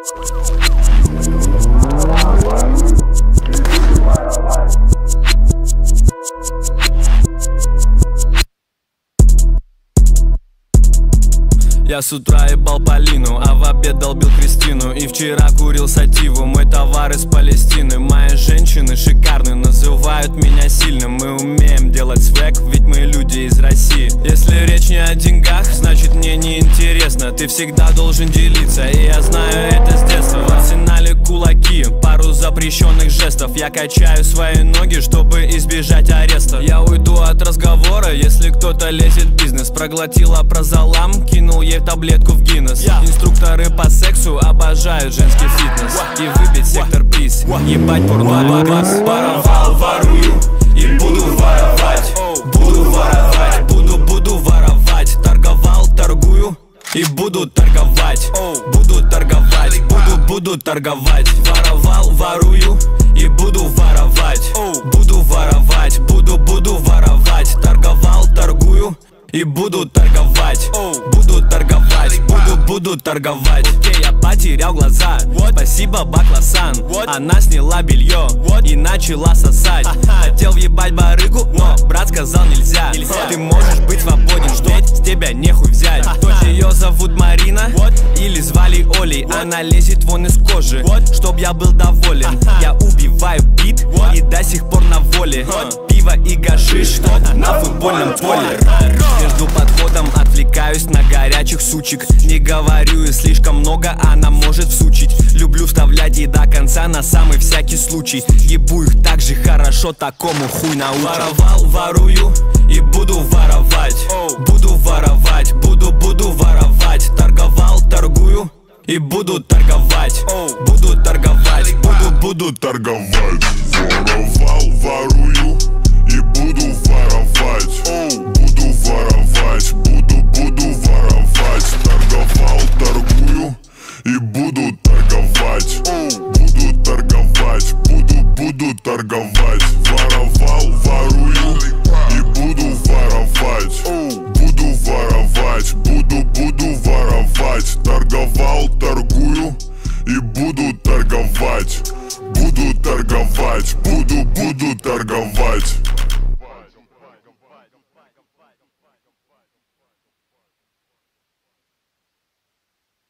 Я с утра ебал Полину, а в обед долбил Кристину. И вчера курил сативу, мой товар из Палестины. Мои женщины шикарны, называют меня сильным. Мы умеем делать свек, ведь мы люди из России. Если речь не о деньгах, значит мне не интересно. Ты всегда должен делиться, и я знаю это с детства. В арсенале кулаки, пару запрещенных жестов. Я качаю свои ноги, чтобы избежать ареста. Я уйду от разговора, если кто-то лезет в бизнес. Проглотила прозолам, кинул ей таблетку в Гиннес. Инструкторы по сексу обожают женский фитнес. И выбить сектор приз, ебать порно-класс. Воровал, ворую и буду воровать. Буду воровать, буду воровать. Торговал, торгую и буду торговать. Буду торговать, буду торговать. Воровал, ворую и буду воровать. Буду воровать, буду воровать. Торговал, торгую и буду торговать. Буду торговать, буду торговать. Окей, я потерял глаза. Спасибо, Бакласан. Она сняла белье и начала сосать. Хотел въебать барыгу, но брат сказал нельзя. Ты можешь быть свободен, ведь с тебя нехуй взять. Ее зовут Марина или звали Олей. Она лезет вон из кожи, чтоб я был доволен. Я убиваю бит и до сих пор на воле. Пиво и гашиш на футбольном поле. Между подходом отвлекаюсь на горячих сучек. Не говорю и слишком много, она может всучить. Люблю вставлять и до конца на самый всякий случай. Ебу их так же хорошо, такому хуй научат. Воровал, ворую и буду воровать. Буду воровать, буду воровать. Торговал, торгую и буду торговать. Буду торговать, буду торговать. Воровал, ворую и буду воровать. Буду воровать, буду воровать. Торговал, торгую и буду торговать. Буду торговать, буду торговать. Воровал, ворую и буду воровать. Буду воровать, буду воровать. Торговал, торгую и буду торговать. Буду торговать, буду торговать.